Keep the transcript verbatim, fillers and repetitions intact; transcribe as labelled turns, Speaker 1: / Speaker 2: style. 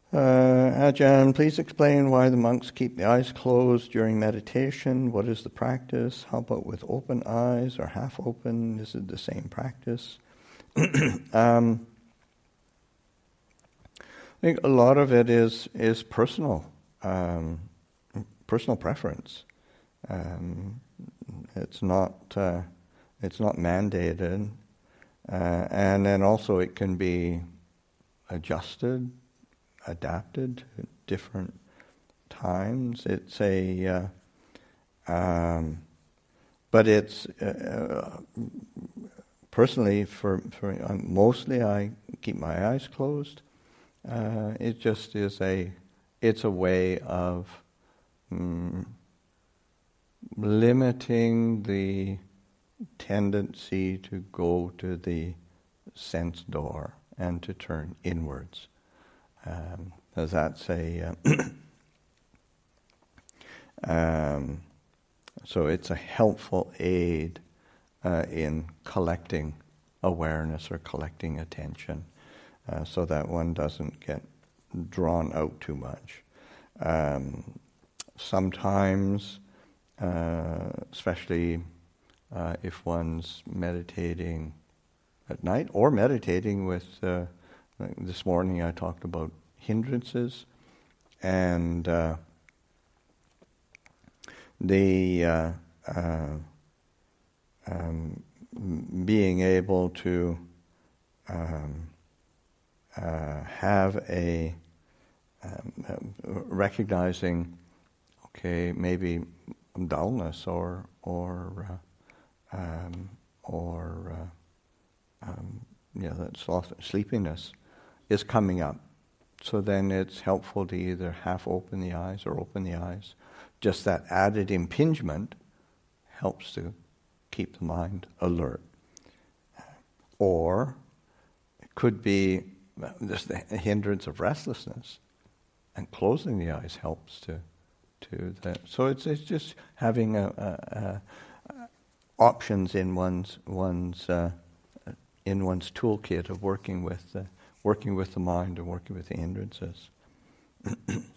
Speaker 1: Uh, Ajahn, please explain why the monks keep the eyes closed during meditation. What is the practice? How about with open eyes or half open? Is it the same practice? um, I think a lot of it is is personal, um, personal preference. Um, it's not uh, it's not mandated, uh, and then also it can be adjusted, adapted to different times. It's a, uh, um, but it's uh, personally for for um, mostly I keep my eyes closed. Uh, it just is a, it's a way of mm, limiting the tendency to go to the sense door and to turn inwards. Um, as that's a, uh, um, so it's a helpful aid uh, in collecting awareness or collecting attention. Uh, so that one doesn't get drawn out too much. Um, sometimes, uh, especially uh, if one's meditating at night or meditating with, uh, like this morning I talked about hindrances, and uh, the uh, uh, um, being able to um, Uh, have a um, uh, recognizing, okay, maybe dullness or or uh, um, or uh, um, yeah, that sloth, sleepiness is coming up. So then it's helpful to either half open the eyes or open the eyes. Just that added impingement helps to keep the mind alert. Or it could be just the hindrance of restlessness, and closing the eyes helps to to that. So it's it's just having a, a, a options in one's one's uh, in one's toolkit of working with uh, working with the mind and working with the hindrances.